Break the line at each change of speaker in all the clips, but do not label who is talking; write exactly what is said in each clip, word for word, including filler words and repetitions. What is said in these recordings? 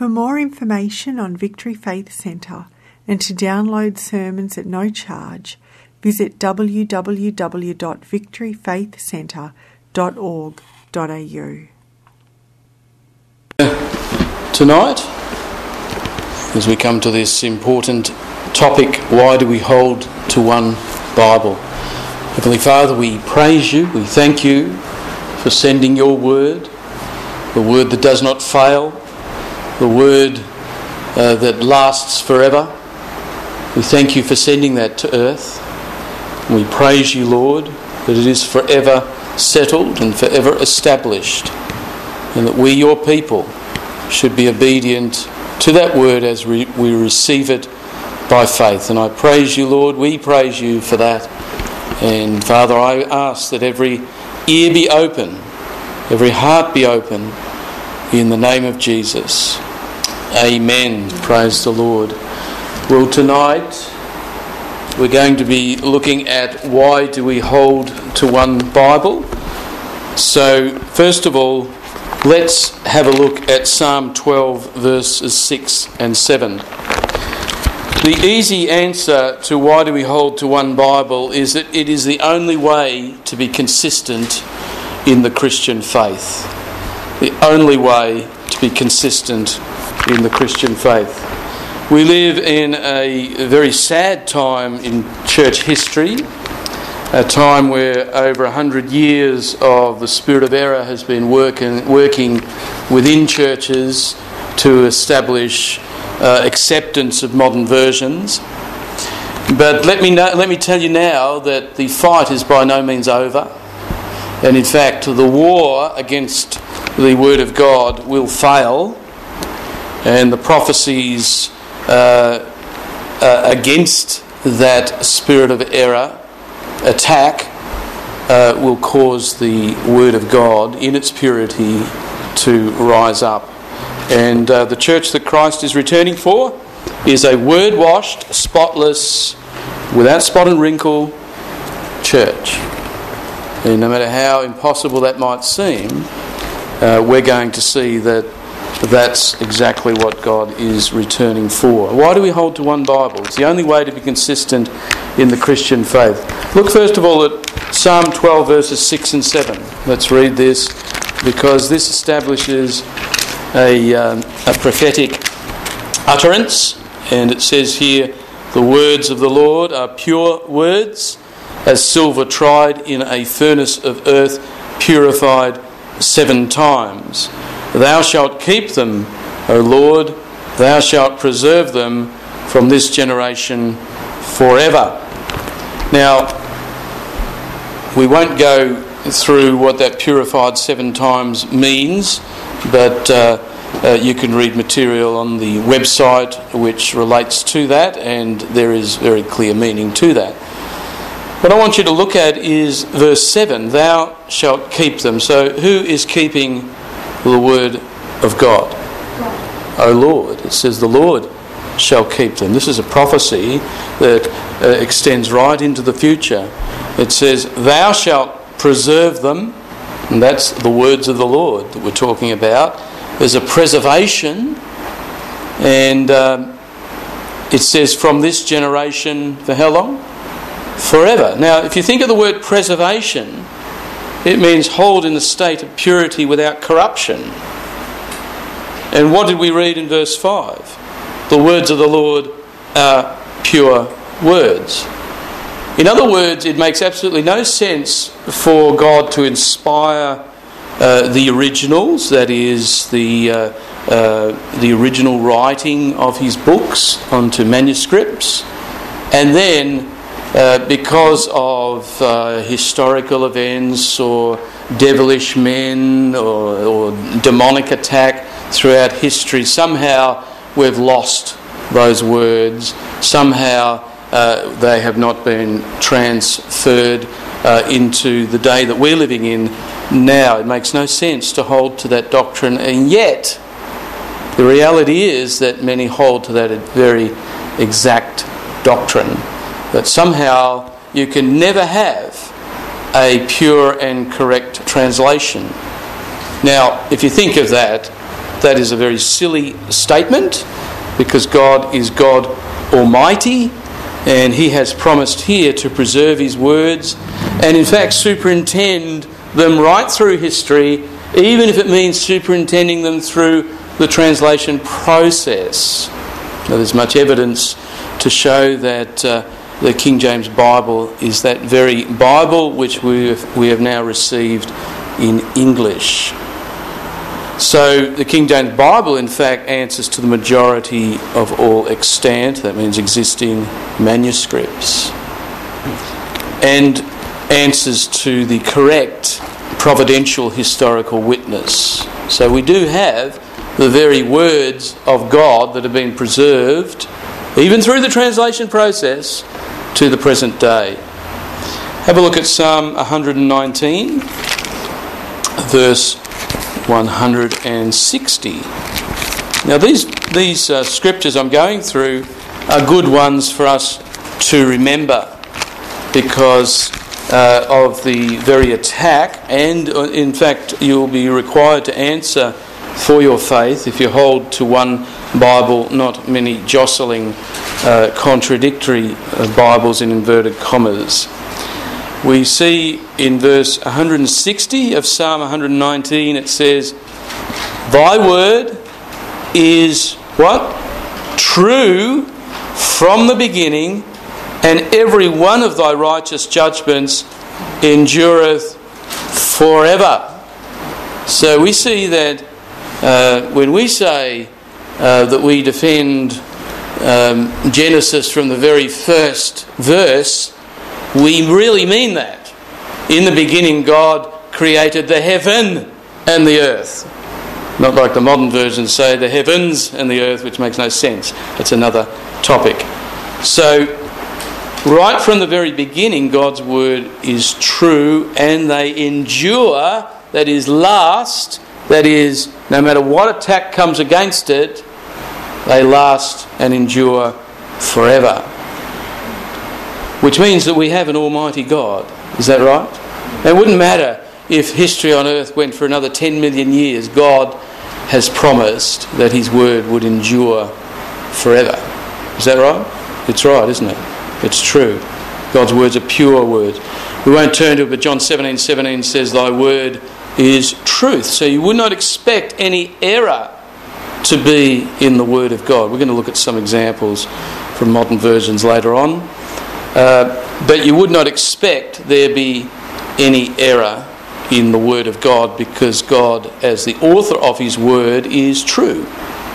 For more information on Victory Faith Centre and to download sermons at no charge, visit w w w dot victory faith centre dot org dot a u.
Tonight, as we come to this important topic, why do we hold to one Bible? Heavenly Father, we praise you, we thank you for sending your word, the word that does not fail, the word uh, that lasts forever. We thank you for sending that to earth. We praise you, Lord, that it is forever settled and forever established, and that we, your people, should be obedient to that word as we, we receive it by faith. And I praise you, Lord, we praise you for that. And Father, I ask that every ear be open, every heart be open, in the name of Jesus. Amen. Praise the Lord. Well, tonight we're going to be looking at why do we hold to one Bible. So, first of all, let's have a look at Psalm twelve, verses six and seven. The easy answer to why do we hold to one Bible is that it is the only way to be consistent in the Christian faith. The only way to be consistent in the Christian faith. We live in a very sad time in church history, a time where over a hundred years of the spirit of error has been working, working within churches to establish uh, acceptance of modern versions. But let me know, let me tell you now that the fight is by no means over, and in fact the war against the Word of God will fail, and the prophecies uh, uh, against that spirit of error attack uh, will cause the Word of God in its purity to rise up. And uh, the church that Christ is returning for is a word-washed, spotless, without spot and wrinkle church. And no matter how impossible that might seem, uh, we're going to see that that's exactly what God is returning for. Why do we hold to one Bible? It's the only way to be consistent in the Christian faith. Look first of all at Psalm twelve, verses six and seven. Let's read this, because this establishes a, um, a prophetic utterance. And it says here, the words of the Lord are pure words, as silver tried in a furnace of earth, purified seven times. Thou shalt keep them, O Lord, thou shalt preserve them from this generation forever. Now, we won't go through what that purified seven times means, but uh, uh, you can read material on the website which relates to that, and there is very clear meaning to that. What I want you to look at is verse seven, thou shalt keep them. So who is keeping the word of God? God. O Lord. It says the Lord shall keep them. This is a prophecy that uh, extends right into the future. It says, thou shalt preserve them, and that's the words of the Lord that we're talking about. There's a preservation, and um, it says from this generation for how long? Forever. Now, if you think of the word preservation, it means hold in the state of purity without corruption. And what did we read in verse five? The words of the Lord are pure words. In other words, it makes absolutely no sense for God to inspire uh, the originals, that is, the uh, uh, the original writing of his books onto manuscripts, and then Uh, because of uh, historical events or devilish men or, or demonic attack throughout history, somehow we've lost those words. Somehow uh, they have not been transferred uh, into the day that we're living in now. It makes no sense to hold to that doctrine, and yet the reality is that many hold to that very exact doctrine, that somehow you can never have a pure and correct translation. Now, if you think of that, that is a very silly statement, because God is God Almighty, and He has promised here to preserve His words and in fact superintend them right through history, even if it means superintending them through the translation process. Now, there's much evidence to show that uh, the King James Bible is that very Bible which we have, we have now received in English. So the King James Bible, in fact, answers to the majority of all extant, that means existing manuscripts, and answers to the correct providential historical witness. So we do have the very words of God that have been preserved, even through the translation process, to the present day. Have a look at Psalm one nineteen, verse one hundred sixty. Now these these uh, scriptures I'm going through are good ones for us to remember, because uh, of the very attack, and uh, in fact you'll be required to answer for your faith if you hold to one Bible, not many jostling, uh, contradictory uh, Bibles in inverted commas. We see in verse one hundred sixty of Psalm one nineteen, it says, "Thy word is" what? "True from the beginning, and every one of thy righteous judgments endureth forever." So we see that uh, when we say uh, that we defend um, Genesis from the very first verse, we really mean that. In the beginning, God created the heaven and the earth. Not like the modern versions say the heavens and the earth, which makes no sense. That's another topic. So, right from the very beginning, God's word is true, and they endure, that is, last, that is, no matter what attack comes against it, they last and endure forever. Which means that we have an almighty God. Is that right? It wouldn't matter if history on earth went for another ten million years. God has promised that His word would endure forever. Is that right? It's right, isn't it? It's true. God's words are pure words. We won't turn to it, but John seventeen seventeen says, "Thy word is truth." So you would not expect any error to be in the word of God. We're going to look at some examples from modern versions later on. Uh, but you would not expect there be any error in the word of God, because God, as the author of His word, is true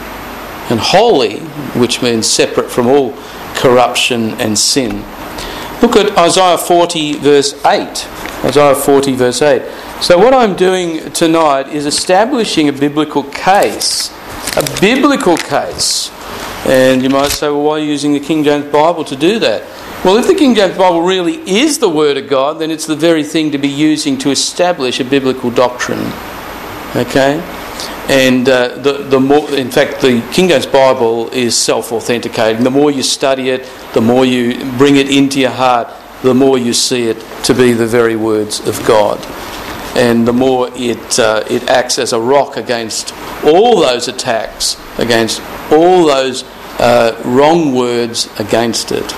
and holy, which means separate from all corruption and sin. Look at Isaiah forty verse eight. Isaiah forty verse eight. So what I'm doing tonight is establishing a biblical case. A biblical case. And you might say, well, why are you using the King James Bible to do that? Well, if the King James Bible really is the Word of God, then it's the very thing to be using to establish a biblical doctrine. Okay? And uh, the the more, in fact, the King James Bible is self-authenticating. The more you study it, the more you bring it into your heart, the more you see it to be the very words of God. And the more it uh, it acts as a rock against all those attacks, against all those uh, wrong words against it.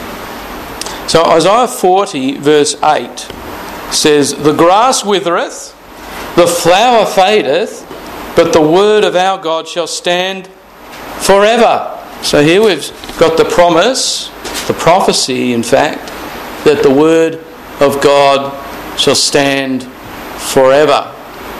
So Isaiah forty verse eight says, "The grass withereth, the flower fadeth, but the word of our God shall stand forever." So here we've got the promise, the prophecy in fact, that the word of God shall stand forever.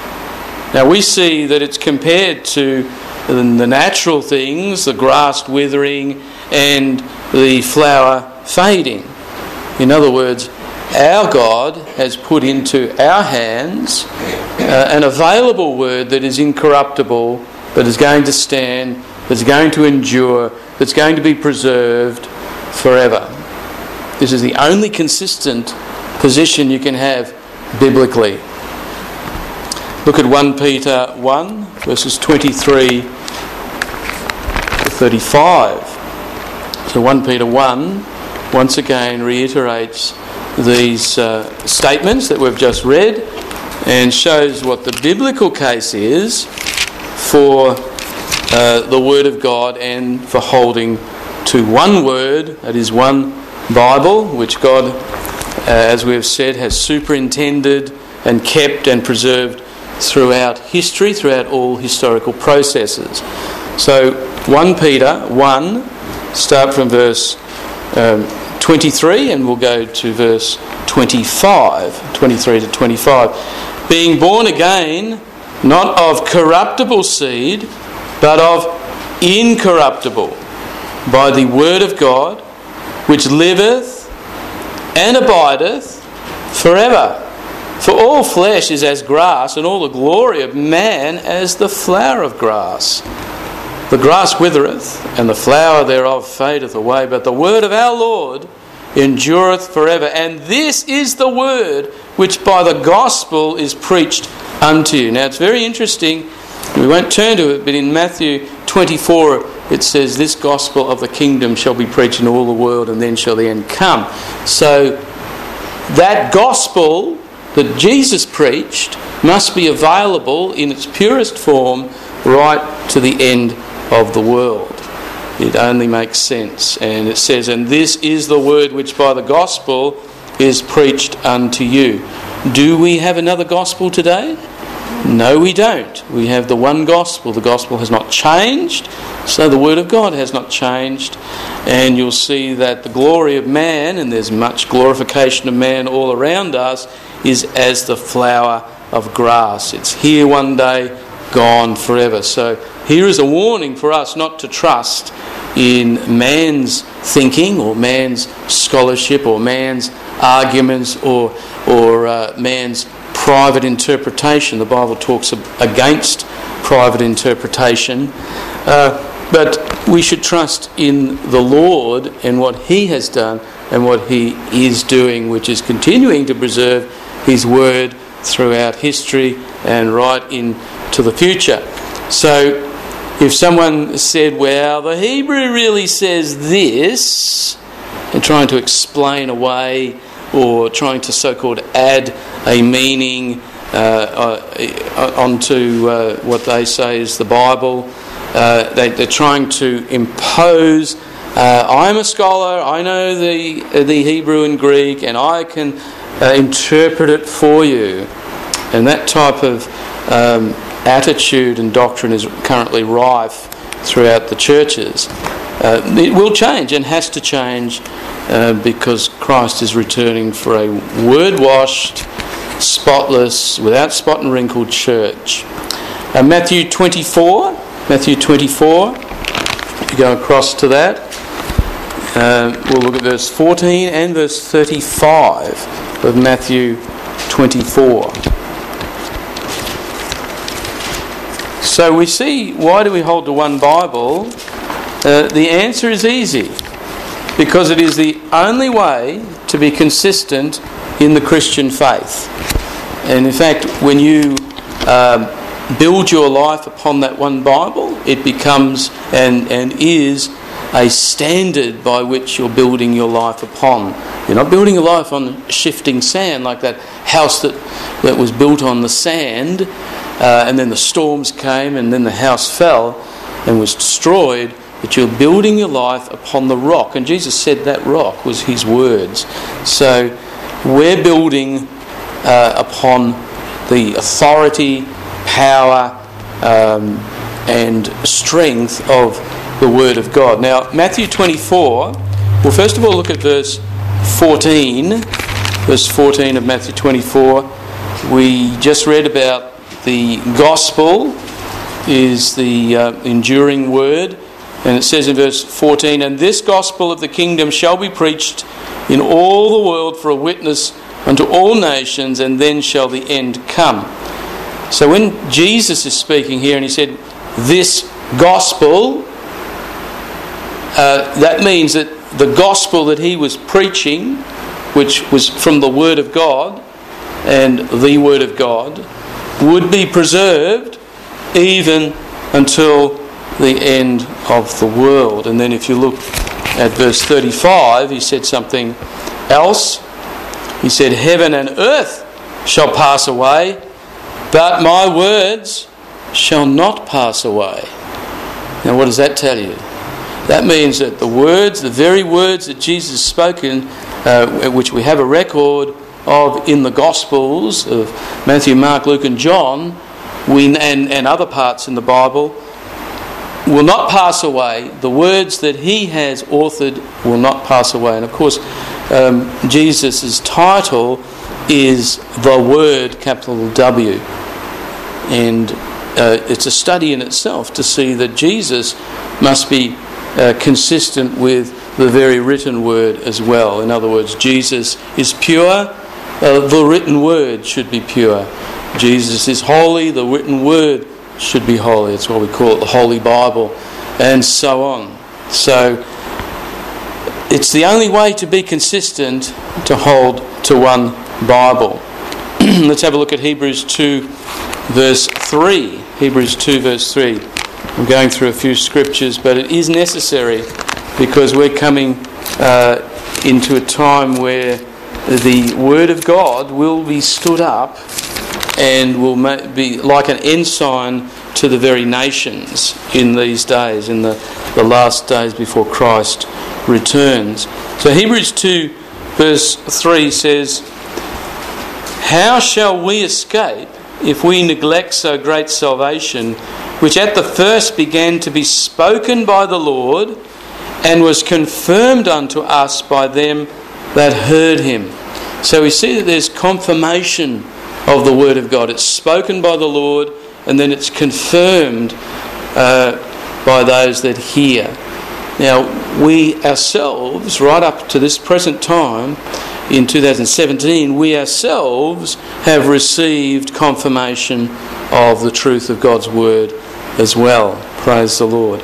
Now we see that it's compared to the natural things, the grass withering and the flower fading. In other words, our God has put into our hands uh, an available word that is incorruptible, that is going to stand, that's going to endure, that's going to be preserved forever. This is the only consistent position you can have biblically. Look at First Peter one, verses twenty-three to thirty-five. So First Peter one once again reiterates these uh, statements that we've just read and shows what the biblical case is for uh, the Word of God and for holding to one Word, that is one Bible, which God, uh, as we have said, has superintended and kept and preserved throughout history, throughout all historical processes. So First Peter one, start from verse um, twenty-three and we'll go to verse twenty-five, twenty-three to twenty-five. Being born again, not of corruptible seed, but of incorruptible, by the word of God, which liveth and abideth forever. For all flesh is as grass, and all the glory of man as the flower of grass. The grass withereth, and the flower thereof fadeth away, but the word of our Lord endureth forever. And this is the word which by the gospel is preached unto you. Now it's very interesting, we won't turn to it, but in Matthew twenty-four it says, this gospel of the kingdom shall be preached in all the world, and then shall the end come. So that gospel that Jesus preached must be available in its purest form right to the end of the world. It only makes sense. And it says, and this is the word which by the gospel is preached unto you. Do we have another gospel today? No, we don't. We have the one gospel. The gospel has not changed, so the word of God has not changed. And you'll see that the glory of man, and there's much glorification of man all around us, is as the flower of grass. It's here one day, gone forever. So here is a warning for us not to trust in man's thinking or man's scholarship or man's arguments or or uh, man's private interpretation. The Bible talks against private interpretation. Uh, but we should trust in the Lord and what He has done and what He is doing, which is continuing to preserve His word throughout history and right into the future. So if someone said, well, the Hebrew really says this, and trying to explain away or trying to so-called add a meaning uh, uh, onto uh, what they say is the Bible, uh, they, they're trying to impose, uh, I'm a scholar, I know the, uh, the Hebrew and Greek, and I can uh, interpret it for you. And that type of um, attitude and doctrine is currently rife throughout the churches. Uh, it will change and has to change uh, because Christ is returning for a word-washed, spotless, without spot and wrinkle church. Uh, Matthew twenty-four, Matthew twenty-four, if you go across to that, uh, we'll look at verse fourteen and verse thirty-five of Matthew twenty-four. So we see, why do we hold to one Bible? Uh, the answer is easy. Because it is the only way to be consistent in the Christian faith. And in fact, when you uh, build your life upon that one Bible, it becomes and, and is a standard by which you're building your life upon. You're not building your life on shifting sand like that house that, that was built on the sand. Uh, and then the storms came and then the house fell and was destroyed, but you're building your life upon the rock. And Jesus said that rock was His words. So we're building uh, upon the authority, power um, and strength of the Word of God. Now Matthew twenty-four, well first of all look at verse fourteen. Verse fourteen of Matthew twenty-four. We just read about the gospel is the uh, enduring word, and it says in verse fourteen, and this gospel of the kingdom shall be preached in all the world for a witness unto all nations, and then shall the end come. So when Jesus is speaking here and He said this gospel, uh, that means that the gospel that He was preaching, which was from the Word of God and the Word of God, would be preserved even until the end of the world. And then if you look at verse thirty-five, He said something else. He said, heaven and earth shall pass away, but my words shall not pass away. Now what does that tell you? That means that the words, the very words that Jesus spoken, uh, which we have a record of in the Gospels of Matthew, Mark, Luke and John, we, and, and other parts in the Bible, will not pass away. The words that he has authored will not pass away. And of course, um, Jesus' title is The Word, capital W. And uh, it's a study in itself to see that Jesus must be uh, consistent with the very written word as well. In other words, Jesus is pure, uh, the written word should be pure. Jesus is holy, the written word should be holy. That's why we call it the Holy Bible, and so on. So it's the only way to be consistent to hold to one Bible. Let's have a look at Hebrews two verse three. Hebrews two verse three. I'm going through a few scriptures, but it is necessary because we're coming uh, into a time where the Word of God will be stood up and will be like an ensign to the very nations in these days, in the, the last days before Christ returns. So Hebrews two verse three says, "How shall we escape if we neglect so great salvation, which at the first began to be spoken by the Lord, and was confirmed unto us by them that heard him?" So we see that there's confirmation of the Word of God. It's spoken by the Lord, and then it's confirmed uh, by those that hear. Now, we ourselves, right up to this present time, in two thousand seventeen, we ourselves have received confirmation of the truth of God's Word as well. Praise the Lord.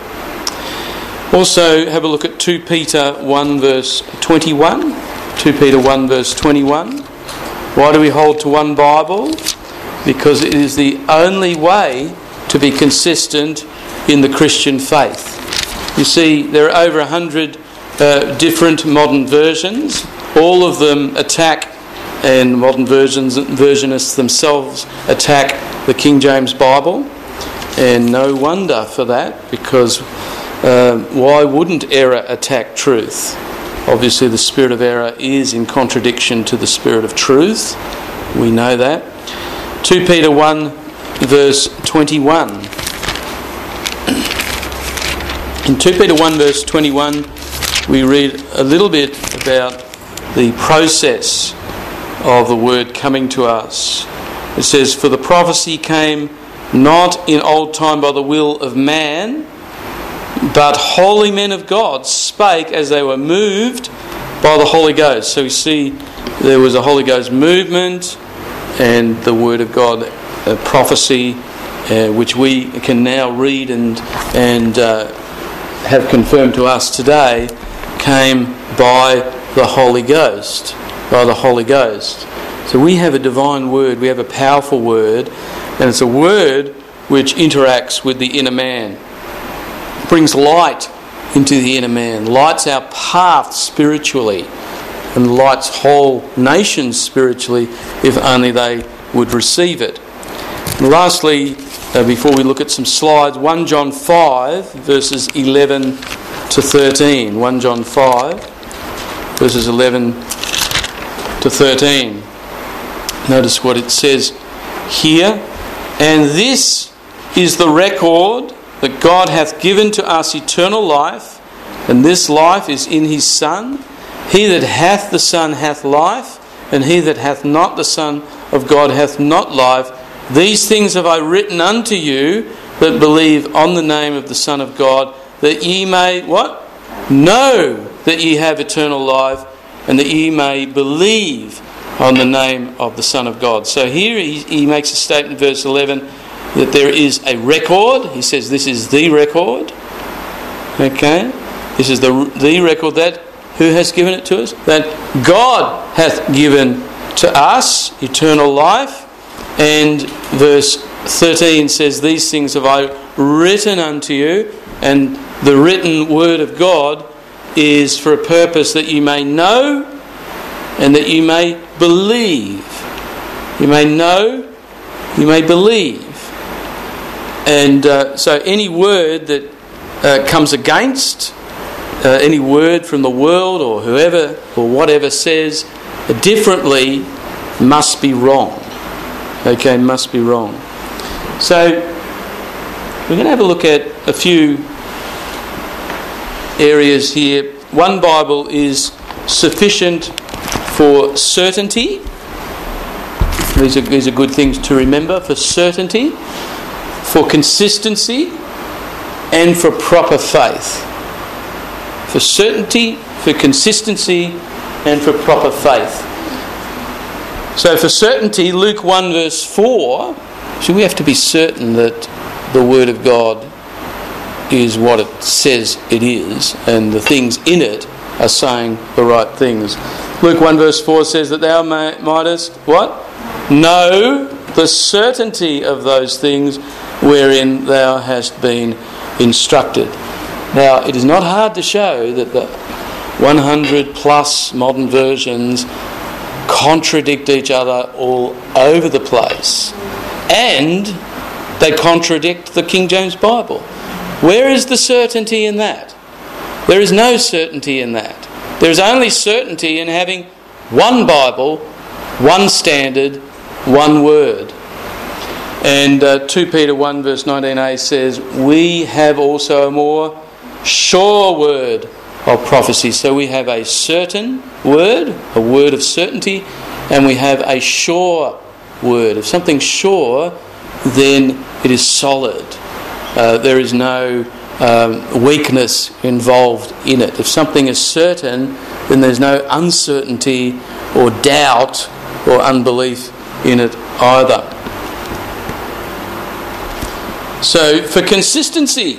Also, have a look at two Peter one verse twenty-one. two Peter one verse twenty-one. Why do we hold to one Bible? Because it is the only way to be consistent in the Christian faith. You see, there are over a hundred uh, different modern versions. All of them attack, and modern versions, versionists themselves attack the King James Bible. And no wonder for that, because uh, why wouldn't error attack truth? Obviously the spirit of error is in contradiction to the spirit of truth. We know that. two Peter one verse twenty-one. In two Peter one verse twenty-one we read a little bit about the process of the word coming to us. It says, "For the prophecy came not in old time by the will of man, but holy men of God spake as they were moved by the Holy Ghost." So we see there was a Holy Ghost movement, and the Word of God, a prophecy, uh, which we can now read and and uh, have confirmed to us today, came by the Holy Ghost, by the Holy Ghost. So we have a divine Word, we have a powerful Word, and it's a Word which interacts with the inner man. Brings light into the inner man, lights our path spiritually, and lights whole nations spiritually if only they would receive it. And lastly, uh, before we look at some slides, First John five verses eleven to thirteen. First John five verses eleven to thirteen. Notice what it says here. "And this is the record that God hath given to us eternal life, and this life is in his Son. He that hath the Son hath life, and he that hath not the Son of God hath not life. These things have I written unto you that believe on the name of the Son of God, that ye may," what? "know that ye have eternal life, and that ye may believe on the name of the Son of God." So here he, he makes a statement, verse eleven, that there is a record. He says this is the record. Okay? This is the the record that, who has given it to us? That God hath given to us eternal life. And verse thirteen says, "These things have I written unto you." And the written word of God is for a purpose that you may know and that you may believe. You may know, you may believe. And uh, so any word that uh, comes against uh, any word from the world or whoever or whatever says differently must be wrong. Okay, must be wrong. So we're going to have a look at a few areas here. One Bible is sufficient for certainty. These are, these are good things to remember. For certainty, for consistency, and for proper faith. For certainty, for consistency, and for proper faith. So for certainty, Luke one verse four, so we have to be certain that the Word of God is what it says it is, and the things in it are saying the right things. Luke one verse four says that thou mightest, what? Know the certainty of those things wherein thou hast been instructed. Now, it is not hard to show that the one hundred plus modern versions contradict each other all over the place. And they contradict the King James Bible. Where is the certainty in that? There is no certainty in that. There is only certainty in having one Bible, one standard, one word. And uh, Second Peter one verse nineteen a says, we have also a more sure word of prophecy. So we have a certain word, a word of certainty, and we have a sure word. If something's sure, then it is solid. Uh, there is no um, weakness involved in it. If something is certain, then there's no uncertainty or doubt or unbelief in it either. So for consistency,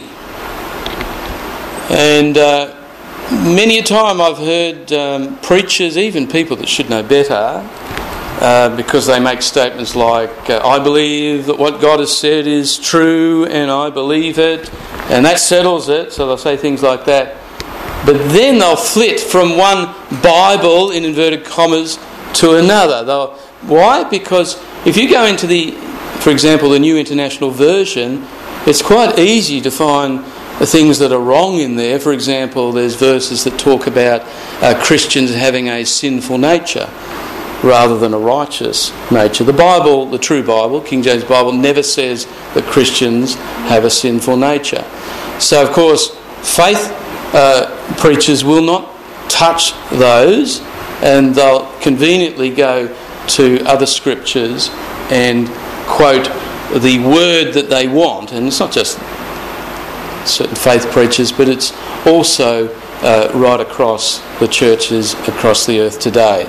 and uh, many a time I've heard um, preachers, even people that should know better, uh, because they make statements like, uh, I believe that what God has said is true and I believe it, and that settles it. So they'll say things like that. But then they'll flit from one Bible, in inverted commas, to another. They'll, why? Because if you go into the, for example, the New International Version, it's quite easy to find the things that are wrong in there. For example, there's verses that talk about uh, Christians having a sinful nature rather than a righteous nature. The Bible, the true Bible, King James Bible, never says that Christians have a sinful nature. So, of course, faith uh, preachers will not touch those, and they'll conveniently go to other scriptures and quote the word that they want. And it's not just certain faith preachers, but it's also uh, right across the churches across the earth today.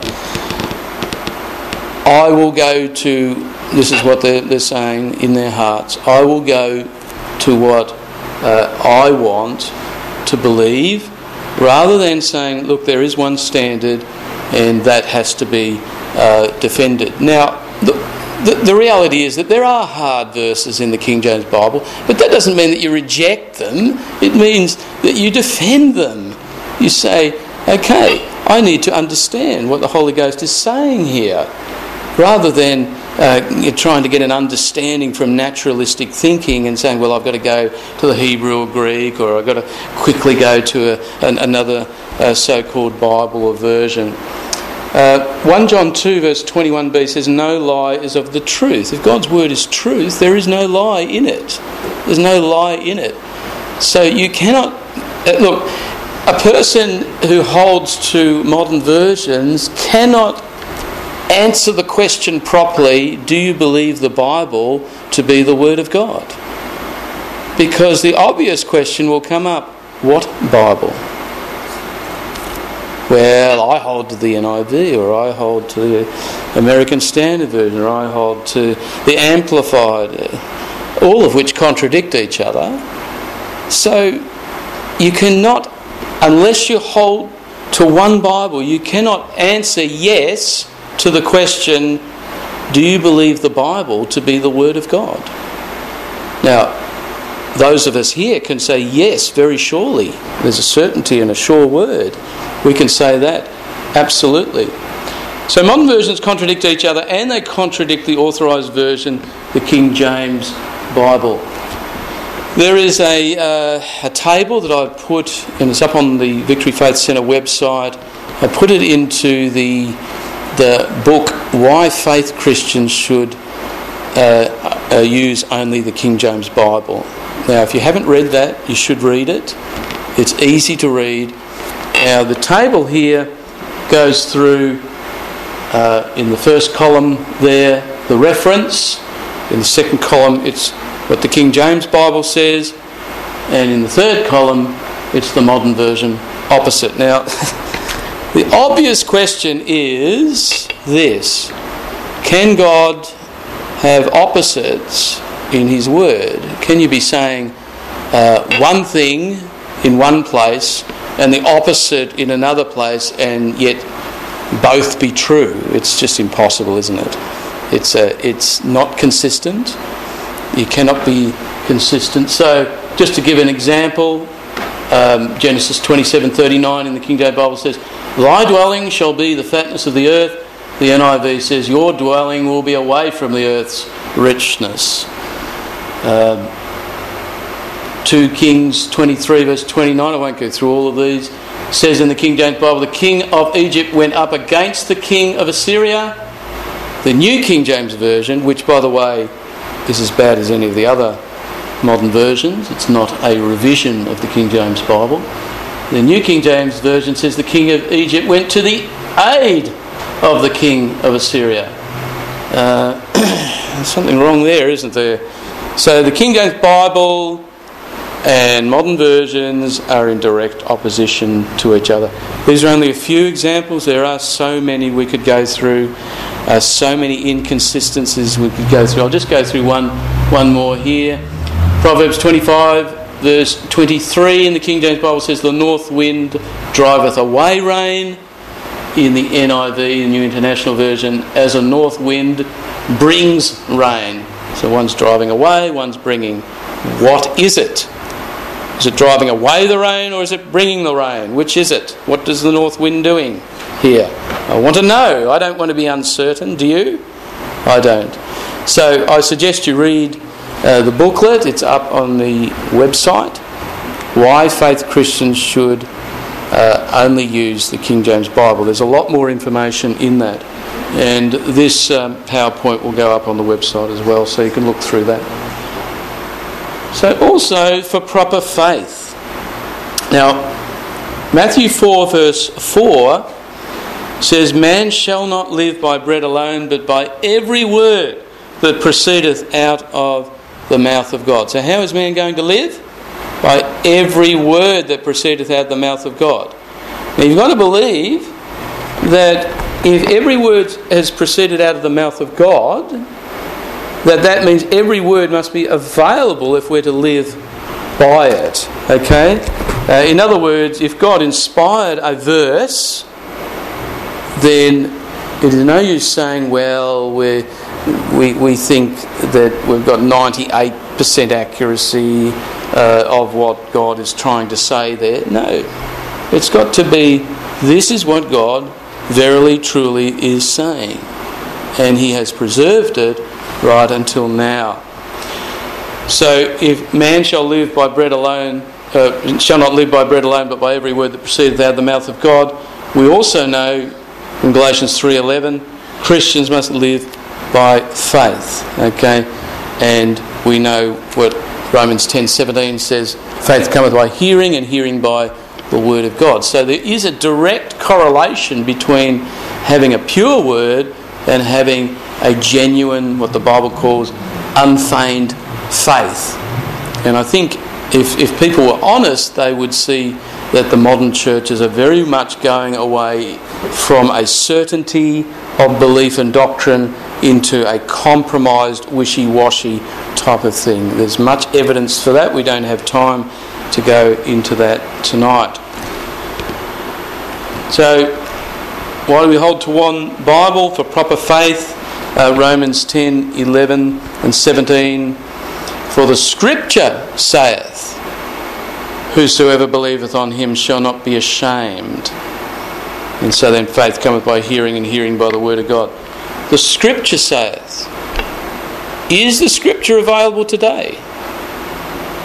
I will go to, this is what they're, they're saying in their hearts, I will go to what uh, I want to believe, rather than saying, look, there is one standard and that has to be uh, defended. Now, the, the, the reality is that there are hard verses in the King James Bible, but that doesn't mean that you reject them. It means that you defend them. You say, okay, I need to understand what the Holy Ghost is saying here, rather than uh, you're trying to get an understanding from naturalistic thinking and saying, well, I've got to go to the Hebrew or Greek, or I've got to quickly go to a, an, another uh, so-called Bible or version. Uh, First John two verse twenty-one b says, no lie is of the truth. If God's word is truth, there is no lie in it. There's no lie in it. So you cannot... Uh, look, a person who holds to modern versions cannot answer the question properly, do you believe the Bible to be the Word of God? Because the obvious question will come up, what Bible? Well, I hold to the N I V, or I hold to the American Standard Version, or I hold to the Amplified, all of which contradict each other. So you cannot, unless you hold to one Bible, you cannot answer yes to the question, do you believe the Bible to be the Word of God? Now, those of us here can say yes, very surely. There's a certainty and a sure word. We can say that, absolutely. So modern versions contradict each other, and they contradict the authorised version, the King James Bible. There is a, uh, a table that I've put, and it's up on the Victory Faith Centre website. I put it into the the book Why Faith Christians Should uh, uh, Use Only the King James Bible. Now, if you haven't read that, you should read it. It's easy to read. Now, the table here goes through, uh, in the first column there, the reference. In the second column, it's what the King James Bible says. And in the third column, it's the modern version opposite. Now, the obvious question is this: can God have opposites in His Word? Can you be saying uh, one thing in one place and the opposite in another place, and yet both be true? It's just impossible, isn't it? It's a, it's not consistent. You cannot be consistent. So, just to give an example, um, Genesis twenty-seven thirty-nine in the King James Bible says, "Thy dwelling shall be the fatness of the earth." The N I V says, "Your dwelling will be away from the earth's richness." Um, two Kings twenty-three verse twenty-nine, I won't go through all of these, says in the King James Bible, "The king of Egypt went up against the king of Assyria." The New King James Version, which by the way is as bad as any of the other modern versions, it's not a revision of the King James Bible. The New King James Version says the king of Egypt went to the aid of the king of Assyria. Uh, there's something wrong there, isn't there? So the King James Bible and modern versions are in direct opposition to each other. These are only a few examples. There are so many we could go through, uh, so many inconsistencies we could go through. I'll just go through one, one more here. Proverbs twenty-five verse twenty-three in the King James Bible says, "The north wind driveth away rain." In the N I V, the New International Version, "as a north wind brings rain." So one's driving away, one's bringing. What is it? Is it driving away the rain, or is it bringing the rain? Which is it? What is the north wind doing here? I want to know. I don't want to be uncertain. Do you? I don't. So I suggest you read uh, the booklet. It's up on the website. Why Faith Christians Should uh, Only Use the King James Bible. There's a lot more information in that. And this um, PowerPoint will go up on the website as well, so you can look through that. So also for proper faith. Now, Matthew four verse four says, "Man shall not live by bread alone, but by every word that proceedeth out of the mouth of God." So how is man going to live? By every word that proceedeth out of the mouth of God. Now you've got to believe that if every word has proceeded out of the mouth of God, that that means every word must be available if we're to live by it. Okay? Uh, in other words, if God inspired a verse, then it is no use saying, well, we're, we we think that we've got ninety-eight percent accuracy uh, of what God is trying to say there. No. It's got to be, this is what God verily, truly is saying. And He has preserved it right until now. So if man shall live by bread alone, uh, shall not live by bread alone, but by every word that proceedeth out of the mouth of God, we also know in Galatians three eleven, Christians must live by faith. Okay, and we know what Romans ten seventeen says: faith cometh by hearing, and hearing by the word of God. So there is a direct correlation between having a pure word and having a genuine, what the Bible calls, unfeigned faith. And I think if, if people were honest, they would see that the modern churches are very much going away from a certainty of belief and doctrine into a compromised, wishy-washy type of thing. There's much evidence for that. We don't have time to go into that tonight. So, why do we hold to one Bible for proper faith? Uh, Romans ten eleven and seventeen. "For the Scripture saith, whosoever believeth on him shall not be ashamed." And so then faith cometh by hearing, and hearing by the word of God. The Scripture saith. Is the Scripture available today?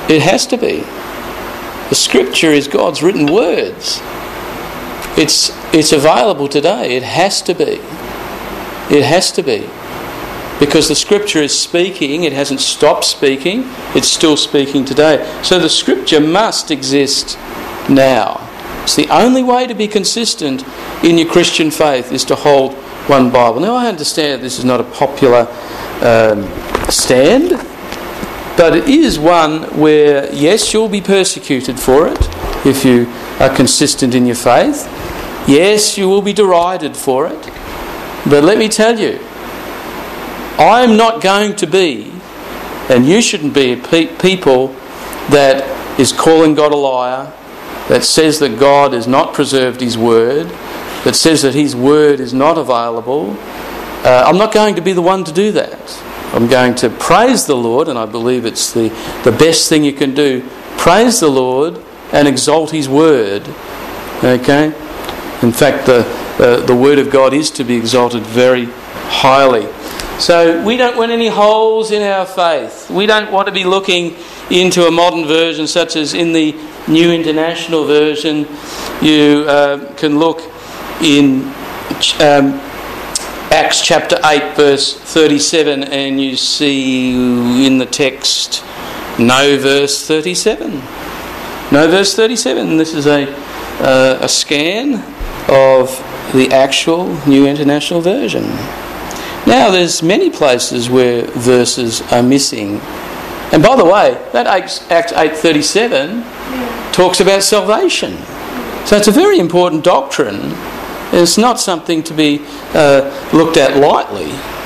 It has to be. The Scripture is God's written words. It's it's available today. It has to be. It has to be. Because the Scripture is speaking. It hasn't stopped speaking. It's still speaking today. So the Scripture must exist now. It's the only way to be consistent in your Christian faith is to hold one Bible. Now I understand this is not a popular um, stand, but it is one where, yes, you'll be persecuted for it if you are consistent in your faith. Yes, you will be derided for it. But let me tell you, I am not going to be, and you shouldn't be, pe- people that is calling God a liar, that says that God has not preserved His Word, that says that His Word is not available. Uh, I'm not going to be the one to do that. I'm going to praise the Lord, and I believe it's the, the best thing you can do. Praise the Lord and exalt His Word. Okay? In fact, the, the, the Word of God is to be exalted very highly. So we don't want any holes in our faith. We don't want to be looking into a modern version such as in the New International Version. You uh, can look in um, Acts chapter eight verse thirty-seven and you see in the text no verse thirty-seven. No verse thirty-seven. This is a, uh, a scan of the actual New International Version. Now there's many places where verses are missing. And by the way, that Acts eight thirty-seven yeah. talks about salvation. So it's a very important doctrine. It's not something to be uh, looked at lightly.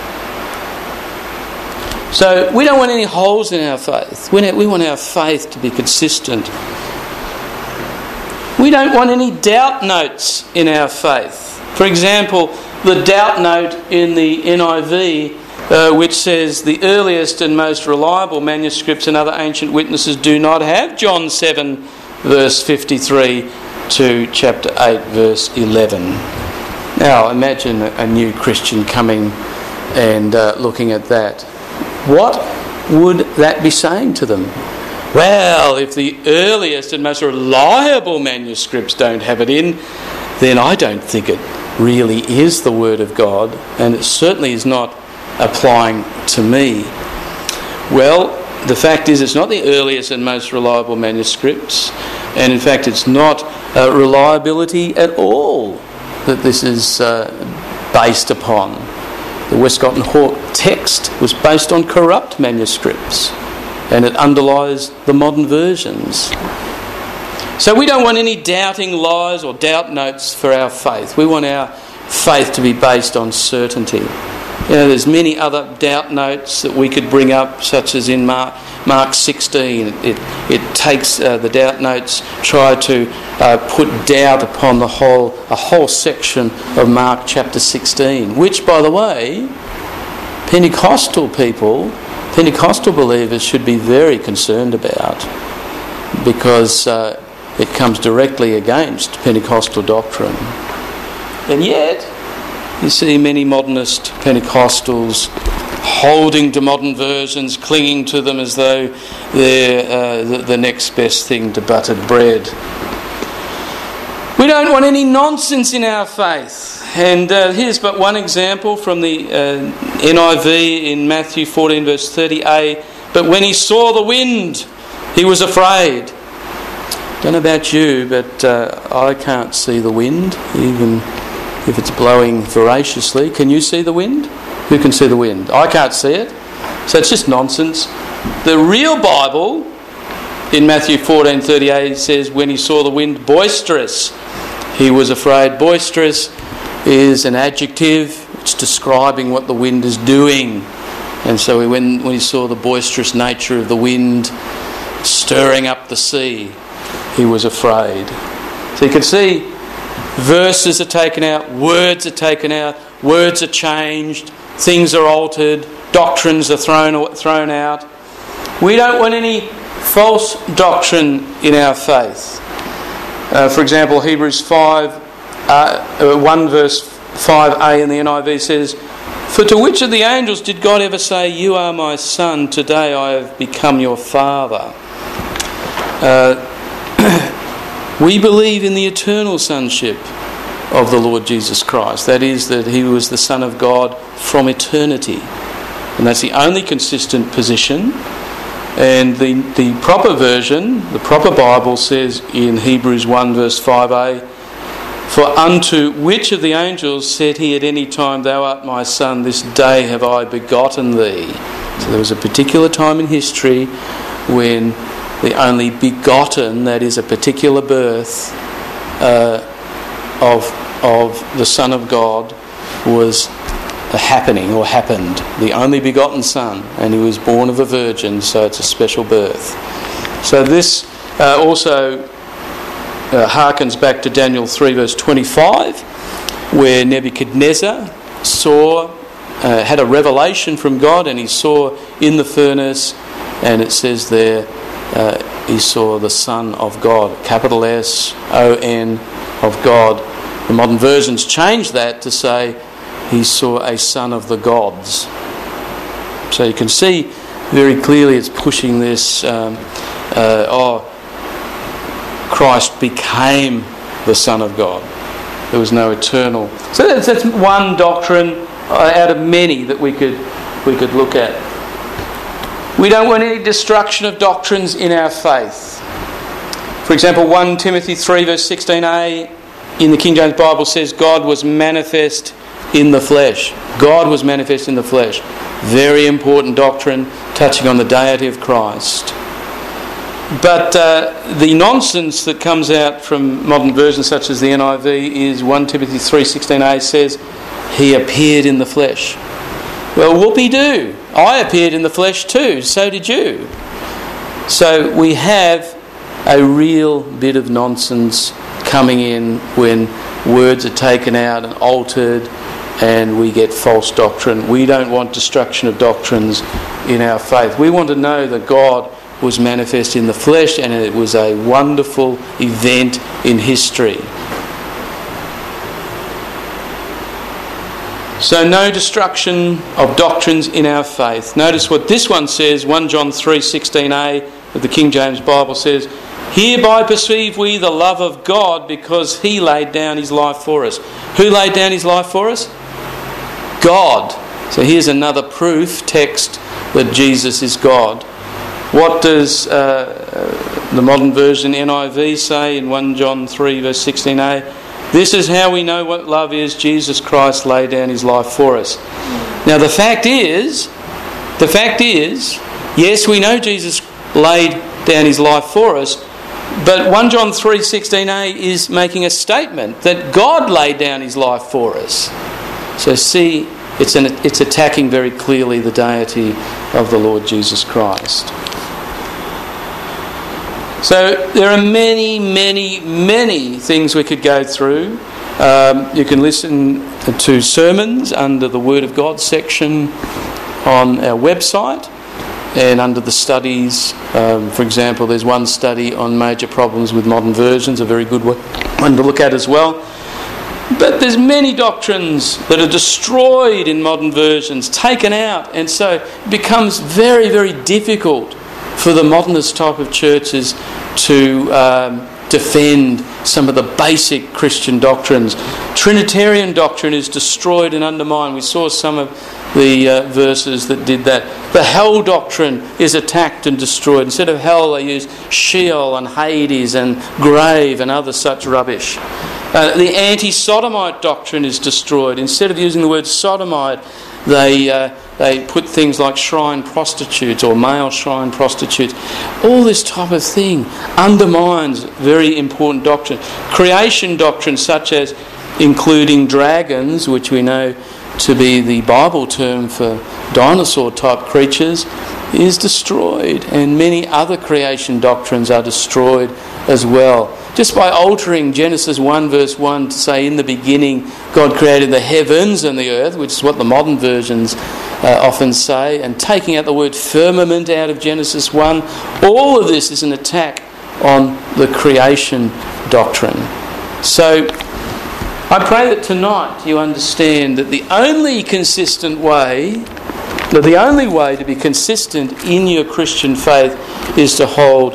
So we don't want any holes in our faith. We we want our faith to be consistent. We don't want any doubt notes in our faith. For example, the doubt note in the N I V, uh, which says the earliest and most reliable manuscripts and other ancient witnesses do not have John seven verse fifty-three to chapter eight verse eleven. Now imagine a new Christian coming and uh, looking at that. What would that be saying to them? Well, if the earliest and most reliable manuscripts don't have it in, then I don't think it really is the Word of God, and it certainly is not applying to me. Well, the fact is it's not the earliest and most reliable manuscripts, and in fact it's not uh, reliability at all that this is uh, based upon. The Westcott and Hort text was based on corrupt manuscripts, and it underlies the modern versions. So we don't want any doubting lies or doubt notes for our faith. We want our faith to be based on certainty. You know, there's many other doubt notes that we could bring up, such as in Mark, Mark sixteen. It it takes uh, the doubt notes, try to uh, put doubt upon the whole a whole section of Mark chapter sixteen, which, by the way, Pentecostal people, Pentecostal believers should be very concerned about, because uh, it comes directly against Pentecostal doctrine. And yet, you see many modernist Pentecostals holding to modern versions, clinging to them as though they're uh, the, the next best thing to buttered bread. We don't want any nonsense in our faith. And uh, here's but one example from the uh, N I V in Matthew fourteen verse thirty a. But when he saw the wind, he was afraid. Don't know about you, but uh, I can't see the wind, even if it's blowing voraciously. Can you see the wind? Who can see the wind? I can't see it. So it's just nonsense. The real Bible in Matthew fourteen thirty a says, when he saw the wind boisterous, he was afraid. Boisterous is an adjective. It's describing what the wind is doing. And so when, when he saw the boisterous nature of the wind stirring up the sea, he was afraid. So you can see verses are taken out, words are taken out, words are changed, things are altered, doctrines are thrown thrown out. We don't want any false doctrine in our faith. Uh, for example, Hebrews five, uh, one verse five a in the N I V says, "For to which of the angels did God ever say, 'You are my son, today I have become your father'?" Uh, we believe in the eternal sonship of the Lord Jesus Christ. That is, that he was the Son of God from eternity. And that's the only consistent position. And the, the proper version, the proper Bible says in Hebrews one verse five a, "For unto which of the angels said he at any time, Thou art my Son, this day have I begotten thee?" So there was a particular time in history when the only begotten, that is a particular birth uh, of, of the Son of God, was a happening or happened. The only begotten Son, and he was born of a virgin, so it's a special birth. So this uh, also uh, harkens back to Daniel three verse twenty-five, where Nebuchadnezzar saw, uh, had a revelation from God, and he saw in the furnace, and it says there, uh, he saw the Son of God, capital S O N of God. The modern versions change that to say he saw a son of the gods. So you can see very clearly it's pushing this, um, uh, oh, Christ became the Son of God. There was no eternal. So that's, that's one doctrine uh, out of many that we could we could look at. We don't want any destruction of doctrines in our faith. For example, First Timothy three verse sixteen a in the King James Bible says God was manifest in the flesh. God was manifest in the flesh. Very important doctrine touching on the deity of Christ. But uh, the nonsense that comes out from modern versions such as the N I V is First Timothy three sixteen a says he appeared in the flesh. Well, whoopee-doo. I appeared in the flesh too. So did you. So we have a real bit of nonsense coming in when words are taken out and altered, and we get false doctrine. We don't want destruction of doctrines in our faith. We want to know that God was manifest in the flesh, and it was a wonderful event in history. So no destruction of doctrines in our faith. Notice what this one says, First John three sixteen a of the King James Bible says, "Hereby perceive we the love of God, because he laid down his life for us." Who laid down his life for us? God. So here's another proof text that Jesus is God. What does uh, the modern version N I V say in First John three verse sixteen a? "This is how we know what love is. Jesus Christ laid down his life for us." Now the fact is, the fact is, yes, we know Jesus laid down his life for us, but First John three sixteen a is making a statement that God laid down his life for us. So see, it's an, it's attacking very clearly the deity of the Lord Jesus Christ. So there are many, many, many things we could go through. Um, you can listen to sermons under the Word of God section on our website, and under the studies, um, for example, there's one study on major problems with modern versions, a very good one to look at as well. But there's many doctrines that are destroyed in modern versions, taken out, and so it becomes very, very difficult for the modernist type of churches to um, defend some of the basic Christian doctrines. Trinitarian doctrine is destroyed and undermined. We saw some of the uh, verses that did that. The hell doctrine is attacked and destroyed. Instead of hell, they use Sheol and Hades and grave and other such rubbish. Uh, the anti-sodomite doctrine is destroyed. Instead of using the word sodomite, they uh, they put things like shrine prostitutes or male shrine prostitutes. All this type of thing undermines very important doctrine. Creation doctrine, such as including dragons, which we know to be the Bible term for dinosaur type creatures, is destroyed, and many other creation doctrines are destroyed as well. Just by altering Genesis one verse one to say, "In the beginning God created the heavens and the earth," which is what the modern versions uh, often say, and taking out the word firmament out of Genesis one, all of this is an attack on the creation doctrine. So I pray that tonight you understand that the only consistent way, that the only way to be consistent in your Christian faith is to hold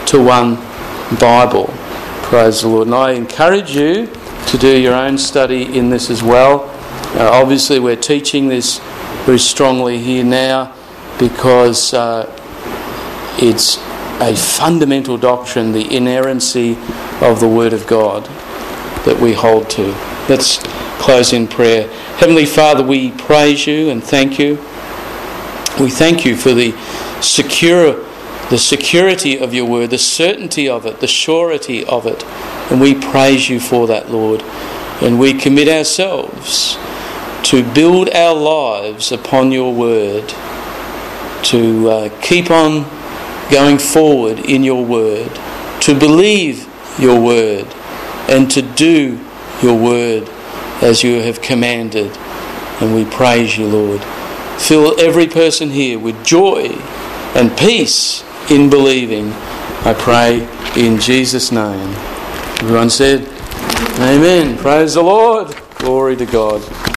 to one Bible. Praise the Lord. And I encourage you to do your own study in this as well. Uh, obviously we're teaching this very strongly here now because uh, it's a fundamental doctrine, the inerrancy of the Word of God that we hold to. Let's close in prayer. Heavenly Father, we praise you and thank you. We thank you for the secure, the security of your word, the certainty of it, the surety of it. And we praise you for that, Lord. And we commit ourselves to build our lives upon your word, to uh, keep on going forward in your word, to believe your word, and to do your word as you have commanded. And we praise you, Lord. Fill every person here with joy and peace in believing, I pray in Jesus' name. Everyone said, Amen. Praise the Lord. Glory to God.